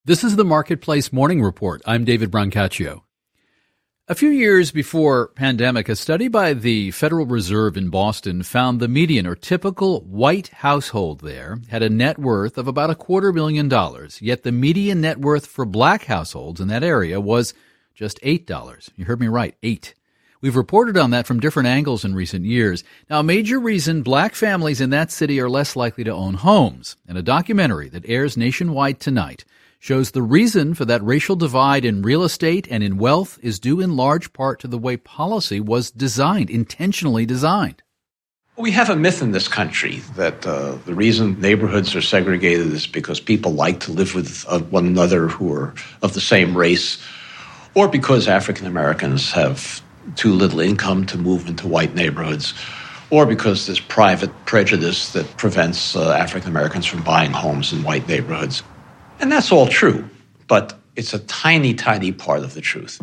This is the Marketplace Morning Report. I'm David Brancaccio. A few years before pandemic, a study by the Federal Reserve in Boston found the median or typical white household there had a net worth of about $250,000, yet the median net worth for black households in that area was just $8. You heard me right, 8. We've reported on that from different angles in recent years. Now, a major reason black families in that city are less likely to own homes, and a documentary that airs nationwide tonight shows the reason for that racial divide in real estate and in wealth is due in large part to the way policy was designed, intentionally designed. We have a myth in this country that the reason neighborhoods are segregated is because people like to live with one another who are of the same race, or because African Americans have too little income to move into white neighborhoods, or because there's private prejudice that prevents African Americans from buying homes in white neighborhoods. And that's all true, but it's a tiny, tiny part of the truth.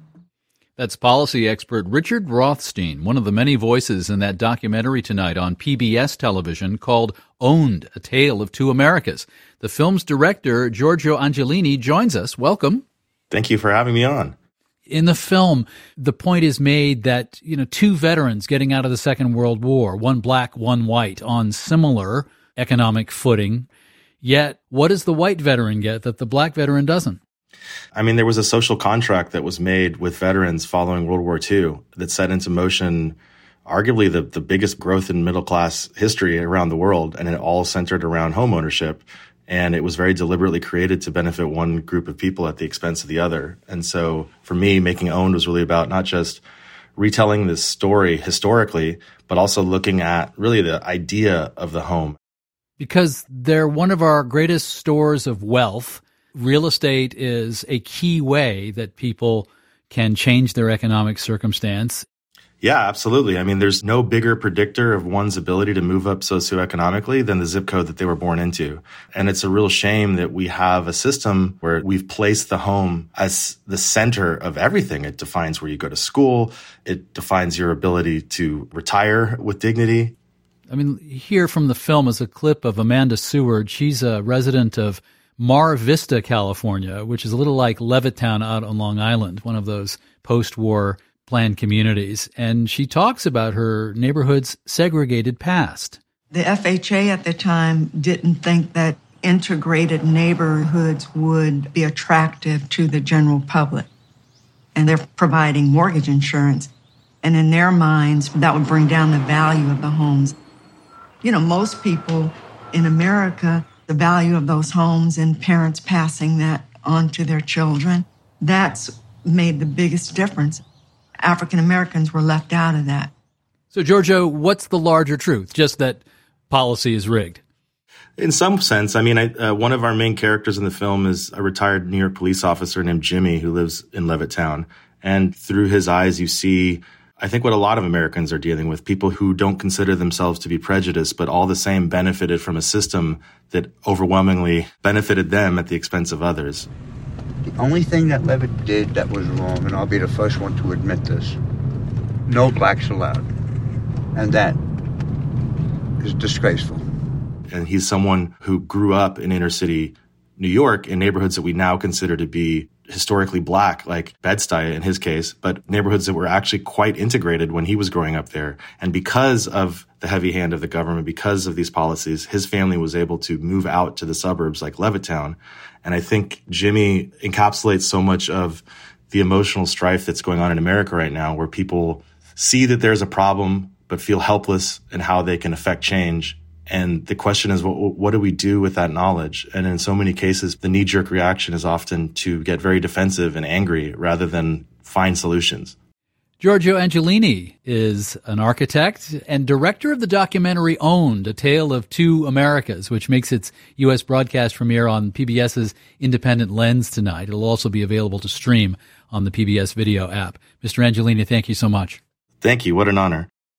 That's policy expert Richard Rothstein, one of the many voices in that documentary tonight on PBS television called Owned, A Tale of Two Americas. The film's director, Giorgio Angelini, joins us. Welcome. Thank you for having me on. In the film, the point is made that, two veterans getting out of the Second World War, one black, one white, on similar economic footing. Yet, what does the white veteran get that the black veteran doesn't? I mean, there was a social contract that was made with veterans following World War II that set into motion arguably the biggest growth in middle-class history around the world, and it all centered around home ownership. And it was very deliberately created to benefit one group of people at the expense of the other. And so for me, making Owned was really about not just retelling this story historically, but also looking at really the idea of the home. Because they're one of our greatest stores of wealth. Real estate is a key way that people can change their economic circumstance. Yeah, absolutely. I mean, there's no bigger predictor of one's ability to move up socioeconomically than the zip code that they were born into. And it's a real shame that we have a system where we've placed the home as the center of everything. It defines where you go to school. It defines your ability to retire with dignity. I mean, here from the film is a clip of Amanda Seward. She's a resident of Mar Vista, California, which is a little like Levittown out on Long Island, one of those post-war planned communities. And she talks about her neighborhood's segregated past. The FHA at the time didn't think that integrated neighborhoods would be attractive to the general public. And they're providing mortgage insurance. And in their minds, that would bring down the value of the homes. Most people in America, the value of those homes and parents passing that on to their children, that's made the biggest difference. African Americans were left out of that. So, Giorgio, what's the larger truth? Just that policy is rigged? In some sense. I mean, one of our main characters in the film is a retired New York police officer named Jimmy who lives in Levittown. And through his eyes, you see, I think, what a lot of Americans are dealing with, people who don't consider themselves to be prejudiced, but all the same benefited from a system that overwhelmingly benefited them at the expense of others. The only thing that Levitt did that was wrong, and I'll be the first one to admit this, no blacks allowed. And that is disgraceful. And he's someone who grew up in inner city New York in neighborhoods that we now consider to be historically black, like Bed-Stuy in his case, but neighborhoods that were actually quite integrated when he was growing up there. And because of the heavy hand of the government, because of these policies, his family was able to move out to the suburbs like Levittown. And I think Jimmy encapsulates so much of the emotional strife that's going on in America right now, where people see that there's a problem, but feel helpless in how they can affect change. And the question is, what do we do with that knowledge? And in so many cases, the knee-jerk reaction is often to get very defensive and angry rather than find solutions. Giorgio Angelini is an architect and director of the documentary Owned, A Tale of Two Americas, which makes its U.S. broadcast premiere on PBS's Independent Lens tonight. It'll also be available to stream on the PBS video app. Mr. Angelini, thank you so much. Thank you. What an honor.